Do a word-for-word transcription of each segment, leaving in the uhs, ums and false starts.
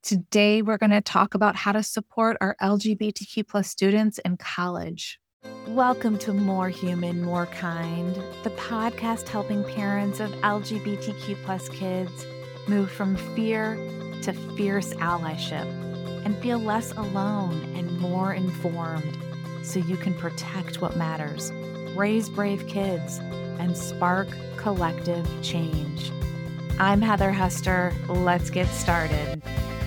Today, we're going to talk about how to support our L G B T Q plus students in college. Welcome to More Human, More Kind, the podcast helping parents of L G B T Q plus kids move from fear to fierce allyship and feel less alone and more informed so you can protect what matters, raise brave kids, and spark collective change. I'm Heather Hester. Let's get started.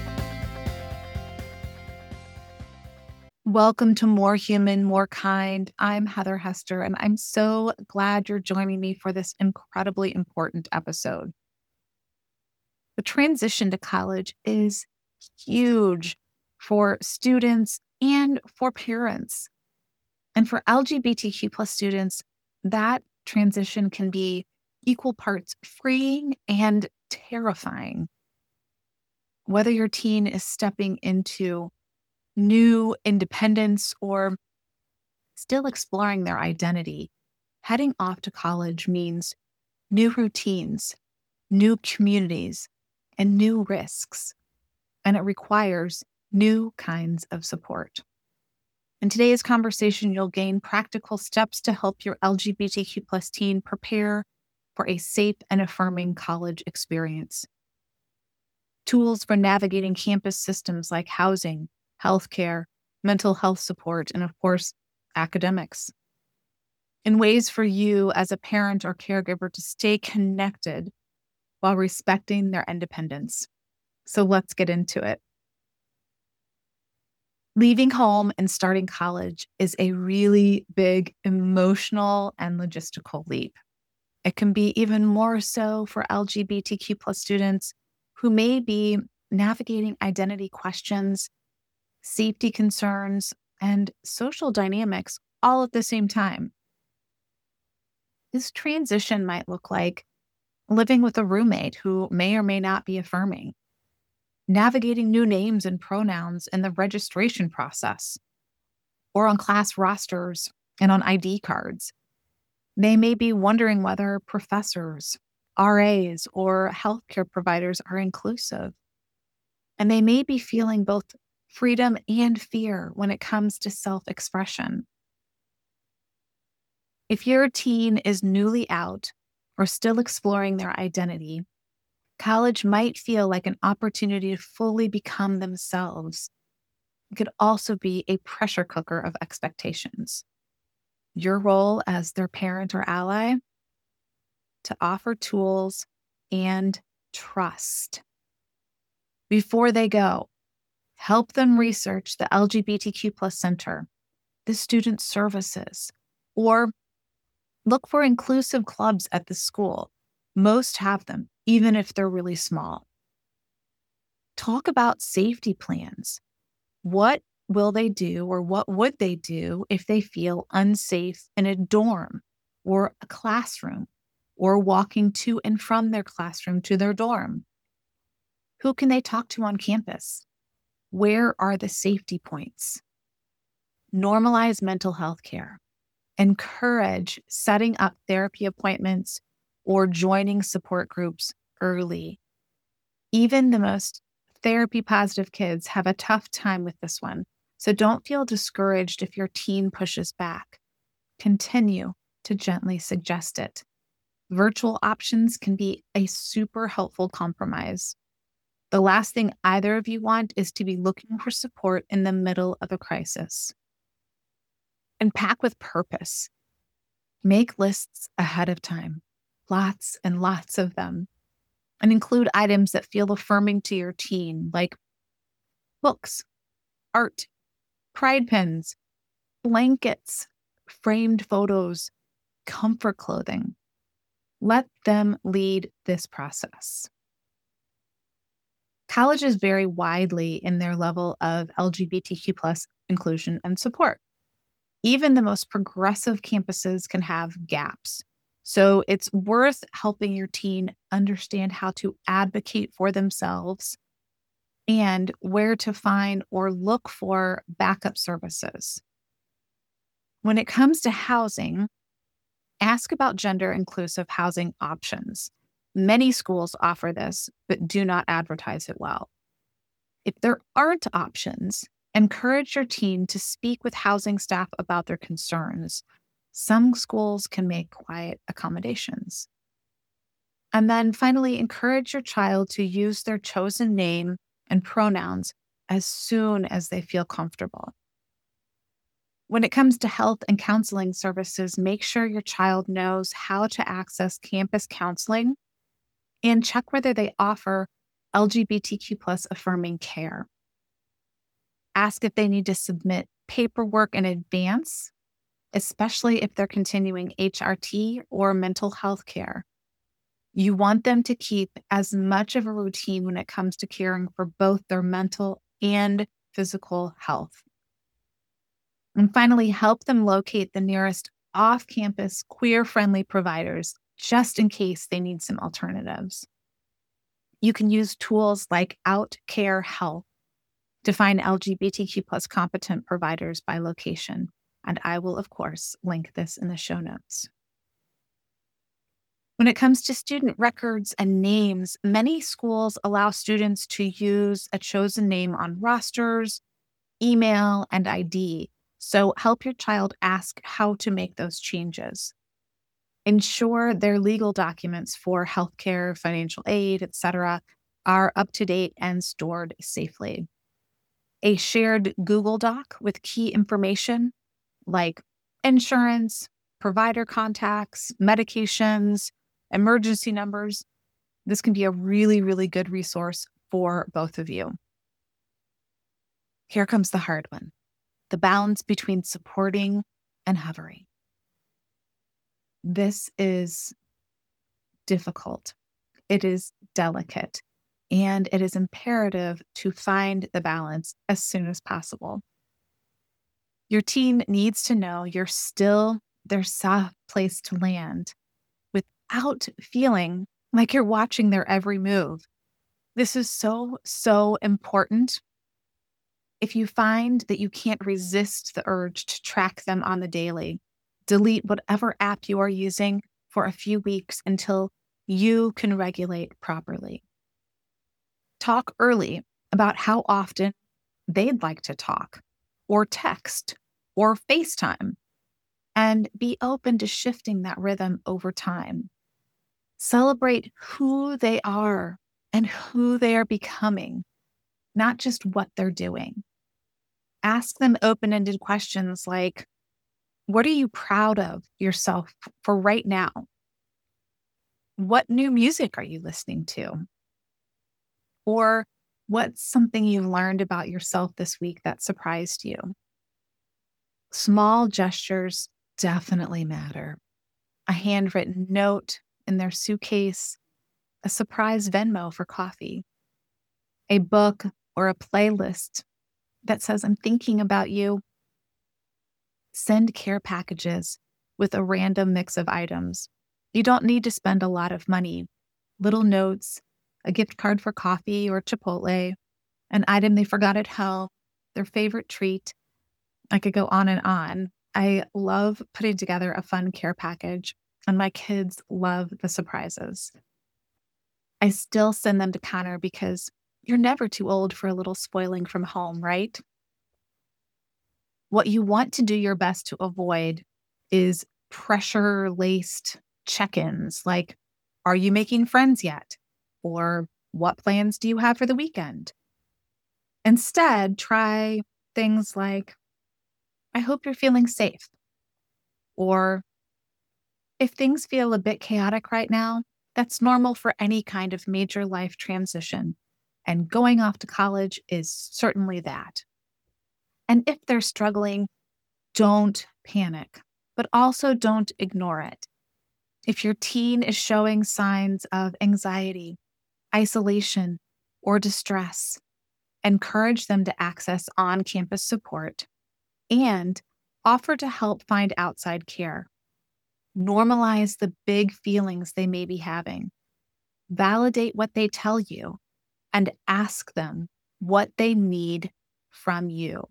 Welcome to More Human, More Kind. I'm Heather Hester, and I'm so glad you're joining me for this incredibly important episode. The transition to college is huge for students and for parents. And for L G B T Q plus students, that transition can be equal parts freeing and terrifying. Whether your teen is stepping into new independence or still exploring their identity, heading off to college means new routines, new communities, and new risks. And it requires new kinds of support. In today's conversation, you'll gain practical steps to help your L G B T Q plus teen prepare for a safe and affirming college experience. Tools for navigating campus systems like housing, healthcare, mental health support, and of course, academics. And ways for you as a parent or caregiver to stay connected while respecting their independence. So let's get into it. Leaving home and starting college is a really big emotional and logistical leap. It can be even more so for L G B T Q plus students who may be navigating identity questions, safety concerns, and social dynamics all at the same time. This transition might look like living with a roommate who may or may not be affirming, navigating new names and pronouns in the registration process, or on class rosters and on I D cards. They may be wondering whether professors, R As, or healthcare providers are inclusive. And they may be feeling both freedom and fear when it comes to self-expression. If your teen is newly out or still exploring their identity, college might feel like an opportunity to fully become themselves. It could also be a pressure cooker of expectations. Your role as their parent or ally, to offer tools and trust. Before they go, help them research the L G B T Q plus Center, the student services, or look for inclusive clubs at the school. Most have them, even if they're really small. Talk about safety plans. What will they do, or what would they do if they feel unsafe in a dorm or a classroom, or walking to and from their classroom to their dorm? Who can they talk to on campus? Where are the safety points? Normalize mental health care. Encourage setting up therapy appointments or joining support groups early. Even the most therapy positive kids have a tough time with this one, so don't feel discouraged if your teen pushes back. Continue to gently suggest it. Virtual options can be a super helpful compromise. The last thing either of you want is to be looking for support in the middle of a crisis. And pack with purpose. Make lists ahead of time, lots and lots of them, and include items that feel affirming to your teen, like books, art, pride pins, blankets, framed photos, comfort clothing. Let them lead this process. Colleges vary widely in their level of L G B T Q plus inclusion and support. Even the most progressive campuses can have gaps. So it's worth helping your teen understand how to advocate for themselves and where to find or look for backup services. When it comes to housing, ask about gender-inclusive housing options. Many schools offer this, but do not advertise it well. If there aren't options, encourage your teen to speak with housing staff about their concerns. Some schools can make quiet accommodations. And then finally, encourage your child to use their chosen name and pronouns as soon as they feel comfortable. When it comes to health and counseling services, make sure your child knows how to access campus counseling and check whether they offer L G B T Q plus affirming care. Ask if they need to submit paperwork in advance, especially if they're continuing H R T or mental health care. You want them to keep as much of a routine when it comes to caring for both their mental and physical health. And finally, help them locate the nearest off-campus queer-friendly providers just in case they need some alternatives. You can use tools like OutCare Health to find L G B T Q plus competent providers by location. And I will, of course, link this in the show notes. When it comes to student records and names, many schools allow students to use a chosen name on rosters, email, and I D. So help your child ask how to make those changes. Ensure their legal documents for healthcare, financial aid, et cetera, are up to date and stored safely. A shared Google Doc with key information like insurance, provider contacts, medications, emergency numbers. This can be a really, really good resource for both of you. Here comes the hard one, the balance between supporting and hovering. This is difficult. It is delicate, and it is imperative to find the balance as soon as possible. Your teen needs to know you're still their soft place to land without feeling like you're watching their every move. This is so, so important. If you find that you can't resist the urge to track them on the daily, delete whatever app you are using for a few weeks until you can regulate properly. Talk early about how often they'd like to talk, or text, or FaceTime, and be open to shifting that rhythm over time. Celebrate who they are and who they are becoming, not just what they're doing. Ask them open-ended questions like, what are you proud of yourself for right now? What new music are you listening to? Or what's something you learned about yourself this week that surprised you? Small gestures definitely matter. A handwritten note in their suitcase, a surprise Venmo for coffee, a book or a playlist that says, I'm thinking about you. Send care packages with a random mix of items. You don't need to spend a lot of money. Little notes, a gift card for coffee or Chipotle, an item they forgot at home, their favorite treat. I could go on and on. I love putting together a fun care package, and my kids love the surprises. I still send them to Connor because you're never too old for a little spoiling from home, right? What you want to do your best to avoid is pressure-laced check-ins like, are you making friends yet? Or what plans do you have for the weekend? Instead, try things like, I hope you're feeling safe. Or, if things feel a bit chaotic right now, that's normal for any kind of major life transition. And going off to college is certainly that. And if they're struggling, don't panic, but also don't ignore it. If your teen is showing signs of anxiety, isolation, or distress, encourage them to access on-campus support and offer to help find outside care. Normalize the big feelings they may be having. Validate what they tell you and ask them what they need from you.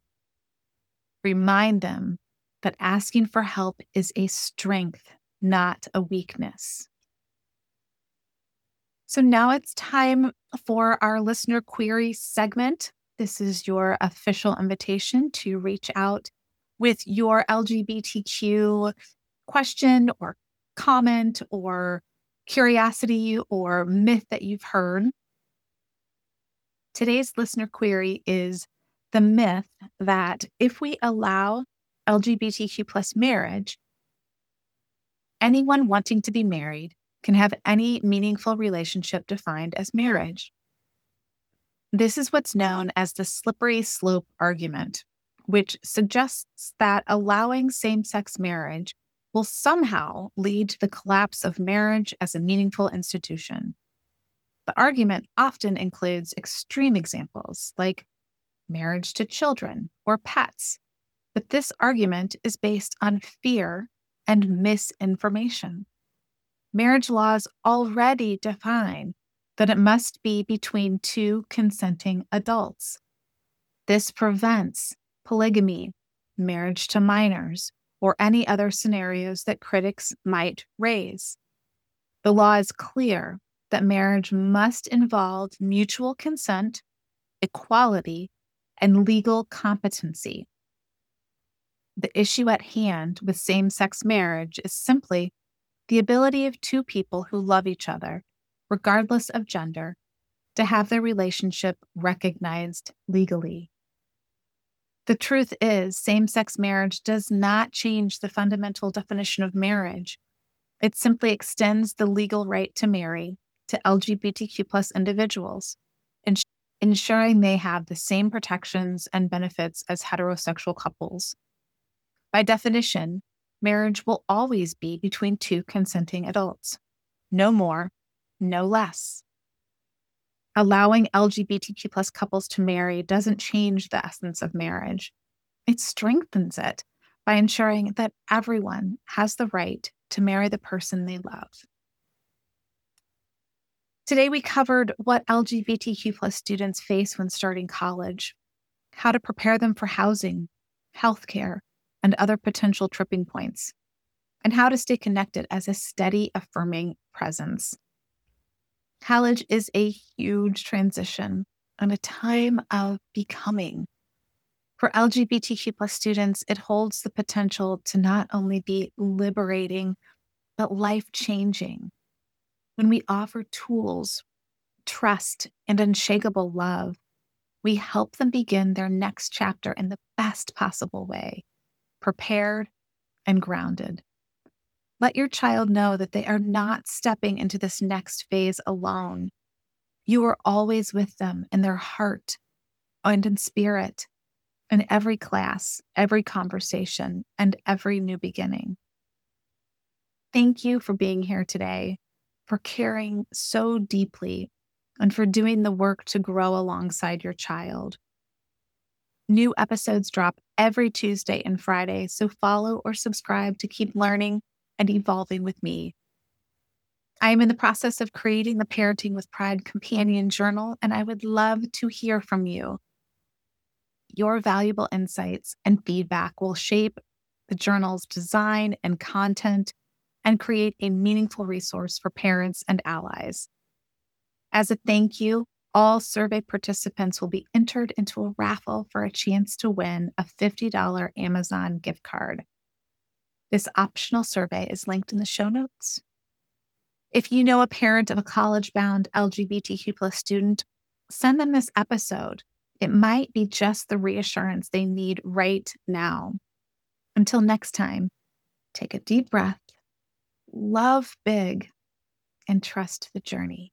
Remind them that asking for help is a strength, not a weakness. So now it's time for our listener query segment. This is your official invitation to reach out with your L G B T Q question or comment or curiosity or myth that you've heard. Today's listener query is the myth that if we allow L G B T Q plus marriage, anyone wanting to be married can have any meaningful relationship defined as marriage. This is what's known as the slippery slope argument, which suggests that allowing same-sex marriage will somehow lead to the collapse of marriage as a meaningful institution. The argument often includes extreme examples like marriage to children or pets, but this argument is based on fear and misinformation. Marriage laws already define that it must be between two consenting adults. This prevents polygamy, marriage to minors, or any other scenarios that critics might raise. The law is clear that marriage must involve mutual consent, equality, and legal competency. The issue at hand with same-sex marriage is simply the ability of two people who love each other, regardless of gender, to have their relationship recognized legally. The truth is, same-sex marriage does not change the fundamental definition of marriage. It simply extends the legal right to marry to L G B T Q plus individuals, ins- ensuring they have the same protections and benefits as heterosexual couples. By definition, marriage will always be between two consenting adults. No more, no less. Allowing L G B T Q plus couples to marry doesn't change the essence of marriage. It strengthens it by ensuring that everyone has the right to marry the person they love. Today, we covered what L G B T Q plus students face when starting college, how to prepare them for housing, healthcare, and other potential tripping points, and how to stay connected as a steady, affirming presence. College is a huge transition and a time of becoming. For L G B T Q plus students, it holds the potential to not only be liberating, but life-changing. When we offer tools, trust, and unshakable love, we help them begin their next chapter in the best possible way, prepared and grounded. Let your child know that they are not stepping into this next phase alone. You are always with them in their heart and in spirit, in every class, every conversation, and every new beginning. Thank you for being here today, for caring so deeply, and for doing the work to grow alongside your child. New episodes drop every Tuesday and Friday, so follow or subscribe to keep learning and evolving with me. I am in the process of creating the Parenting with Pride Companion Journal, and I would love to hear from you. Your valuable insights and feedback will shape the journal's design and content and create a meaningful resource for parents and allies. As a thank you, all survey participants will be entered into a raffle for a chance to win a fifty dollars Amazon gift card. This optional survey is linked in the show notes. If you know a parent of a college-bound L G B T Q plus student, send them this episode. It might be just the reassurance they need right now. Until next time, take a deep breath, love big, and trust the journey.